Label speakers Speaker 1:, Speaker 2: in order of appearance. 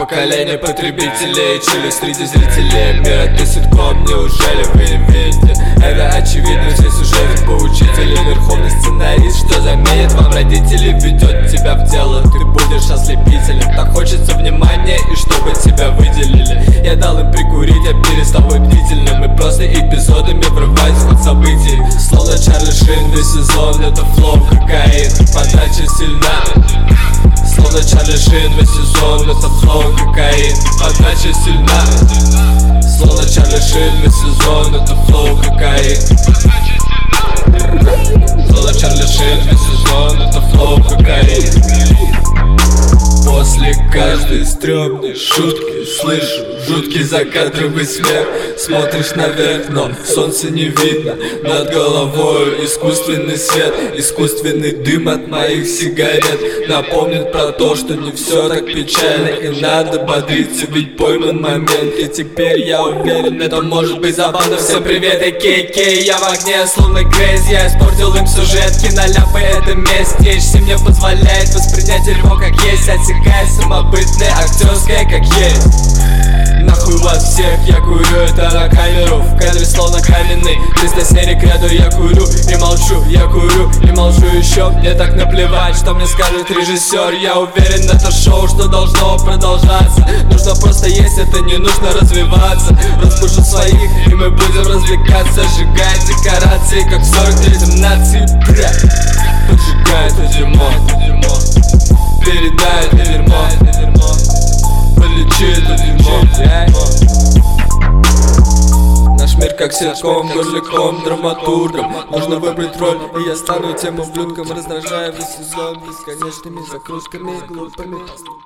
Speaker 1: поколение потребителей, чили среди зрителей мира. Ты ситком, неужели вы не видите? Это очевидно, все сюжеты поучители. Верховный сценарист, что заменит вам родители, ведет тебя в дело, ты будешь ослепителем. Так хочется внимания и чтобы тебя выделили. Я дал им прикурить, я перестал быть бдительным и просто эпизодами врывать в ход событий. Словно Чарли Шин, весь сезон это флоу, кокаин, подача сильна. Словно Чарли Шин, весь сезон это флоу, кокаин, подача сильна. Словно Чарли Шин, весь сезон это флоу, кокаин. Словно Чарли Шин, весь сезон это флоу, кокаин. После каждой стрёмной шутки слышу жуткий закадровый смех. Смотришь наверх, но солнца не видно. Над головой искусственный свет, искусственный дым от моих сигарет напомнит про то, что не все так печально и надо бодриться, ведь пойман момент. И теперь я уверен, это может быть забавно. Всем привет, кей, я в огне, словно Грейс. Я испортил им сюжет, киноляпы это месть. Течься мне позволяет воспринять дерьмо как есть, отсекая самобытное, актерское как есть. Нахуй вас всех, я курю это на камеру. В кадре словно каменный, 300 серий к ряду я курю и молчу. Я курю и молчу еще, мне так наплевать, что мне скажет режиссер. Я уверен, это шоу, что должно продолжаться. Нужно просто есть, это не нужно развиваться. Разбужу своих и мы будем развлекаться. Сжигать декорации, как в 43-м нации, бля. Поджигай это дерьмо, передай это дерьмо, полечи это дерьмо. Наш мир как ситком, горликом, драматургом. Нужно выбрать роль, и я стану тем ублюдком, раздражая весь сезон бесконечными закрутками глупыми.